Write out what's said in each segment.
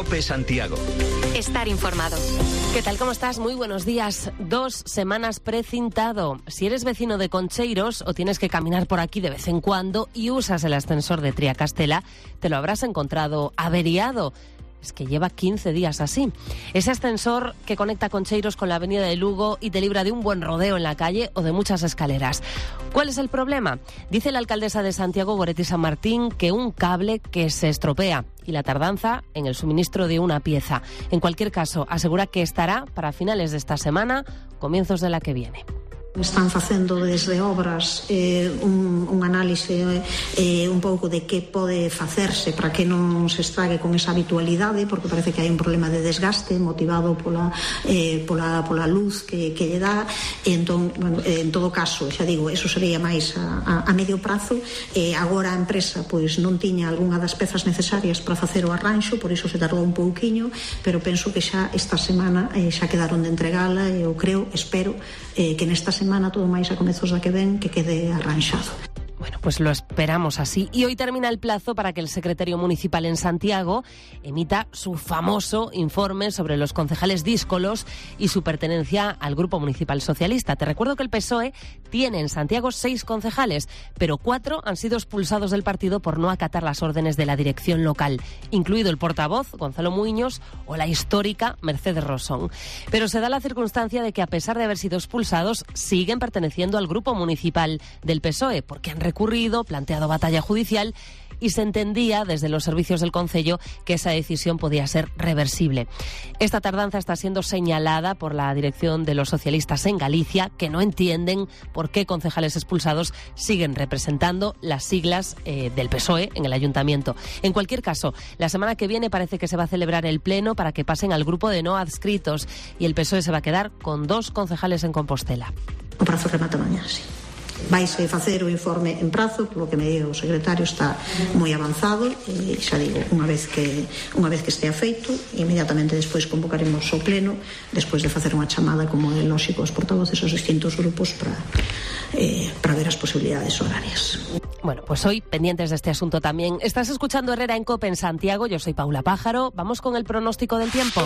COPE Santiago. Estar informado. ¿Qué tal? ¿Cómo estás? Muy buenos días. 2 semanas precintado. Si eres vecino de Concheiros o tienes que caminar por aquí de vez en cuando y usas el ascensor de Triacastela, te lo habrás encontrado averiado. Es que lleva 15 días así. Ese ascensor que conecta Concheiros con la avenida de Lugo y te libra de un buen rodeo en la calle o de muchas escaleras. ¿Cuál es el problema? Dice la alcaldesa de Santiago, Goretti San Martín, que un cable que se estropea y la tardanza en el suministro de una pieza. En cualquier caso, asegura que estará para finales de esta semana, comienzos de la que viene. Están facendo desde obras un análise un pouco de que pode facerse para que non se estrague con esa habitualidade, porque parece que hai un problema de desgaste motivado pola luz que lle dá. Entón, bueno, en todo caso, xa digo, eso sería máis a medio prazo. Agora a empresa pois non tiña algunha das pezas necesarias para facer o arranxo, por iso se tardou un pouquiño, pero penso que xa esta semana xa quedaron de entregala e eu creo, espero que nesta semana todo máis a comezos da que ven que quede arranxado. Bueno, pues lo esperamos así. Y hoy termina el plazo para que el secretario municipal en Santiago emita su famoso informe sobre los concejales díscolos y su pertenencia al Grupo Municipal Socialista. Te recuerdo que el PSOE tiene en Santiago 6 concejales, pero 4 han sido expulsados del partido por no acatar las órdenes de la dirección local, incluido el portavoz, Gonzalo Muiños, o la histórica Mercedes Rosón. Pero se da la circunstancia de que, a pesar de haber sido expulsados, siguen perteneciendo al Grupo Municipal del PSOE, porque han recurrido, planteado batalla judicial y se entendía desde los servicios del concello que esa decisión podía ser reversible. Esta tardanza está siendo señalada por la dirección de los socialistas en Galicia, que no entienden por qué concejales expulsados siguen representando las siglas del PSOE en el ayuntamiento. En cualquier caso, la semana que viene parece que se va a celebrar el pleno para que pasen al grupo de no adscritos y el PSOE se va a quedar con 2 concejales en Compostela. O prazo remata mañá, sí. Vaise facer o informe en prazo, polo que me diga o secretario está moi avanzado e xa digo, unha vez que estea feito, inmediatamente despois convocaremos o pleno, despois de facer unha chamada como é lógico aos portavoces aos distintos grupos para ver as posibilidades horarias. Bueno, pues hoy pendientes de este asunto también. Estás escuchando Herrera en COPE en Santiago, yo soy Paula Pájaro, vamos con el pronóstico del tiempo.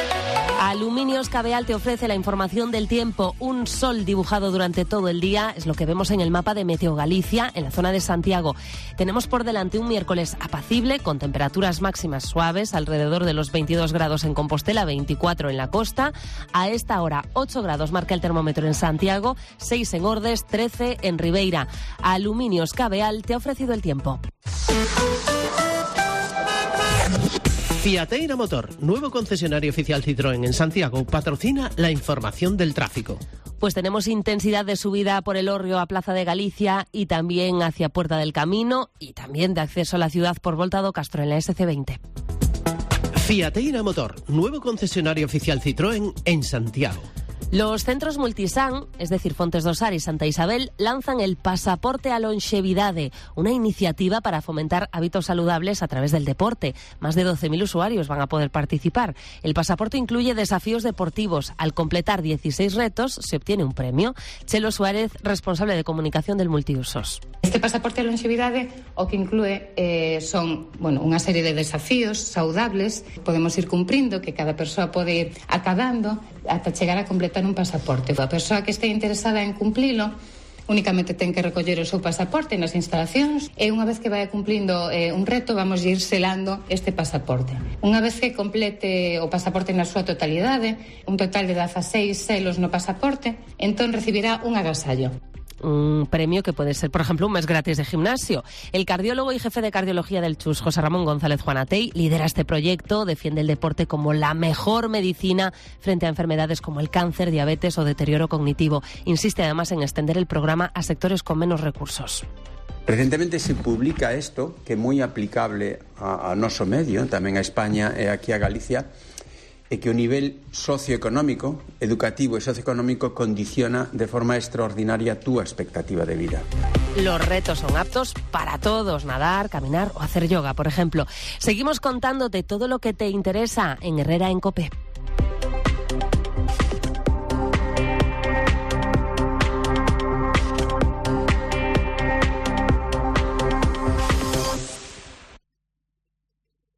Aluminios Cabeal te ofrece la información del tiempo. Un sol dibujado durante todo el día es lo que vemos en el mapa de Meteo Galicia, en la zona de Santiago. Tenemos por delante un miércoles apacible, con temperaturas máximas suaves, alrededor de los 22 grados en Compostela, 24 en la costa. A esta hora, 8 grados marca el termómetro en Santiago, 6 en Ordes, 13 en Ribeira. Aluminios Cabeal te ha ofrecido el tiempo. Fiateira Motor, nuevo concesionario oficial Citroën en Santiago, patrocina la información del tráfico. Pues tenemos intensidad de subida por el Hórreo a Plaza de Galicia y también hacia Puerta del Camino y también de acceso a la ciudad por Volta do Castro en la SC20. Fiateira Motor, nuevo concesionario oficial Citroën en Santiago. Los centros Multisan, es decir, Fontes do Sar y Santa Isabel, lanzan el Pasaporte a Longevidade, una iniciativa para fomentar hábitos saludables a través del deporte. Más de 12.000 usuarios van a poder participar. El pasaporte incluye desafíos deportivos. Al completar 16 retos, se obtiene un premio. Chelo Suárez, responsable de comunicación del Multiusos. Este pasaporte a longevidade o que inclúe son unha serie de desafíos saudables que podemos ir cumprindo, que cada persoa pode ir acadando ata chegar a completar un pasaporte. A persoa que este interesada en cumplilo únicamente ten que recoller o seu pasaporte nas instalacións e unha vez que vai cumplindo un reto vamos ir selando este pasaporte. Unha vez que complete o pasaporte na súa totalidade, un total de 16 selos no pasaporte, entón recibirá un agasallo. Un premio que puede ser, por ejemplo, un mes gratis de gimnasio. El cardiólogo y jefe de cardiología del CHUS, José Ramón González Juanatey, lidera este proyecto, defiende el deporte como la mejor medicina frente a enfermedades como el cáncer, diabetes o deterioro cognitivo. Insiste además en extender el programa a sectores con menos recursos. Recentemente se publica isto, que é moi aplicable a noso medio, tamén a España e aquí a Galicia, e que o nivel socioeconómico, educativo e socioeconómico condiciona de forma extraordinaria a túa expectativa de vida. Los retos son aptos para todos, nadar, caminar o hacer yoga, por ejemplo. Seguimos contándote todo lo que te interesa en Herrera en COPE.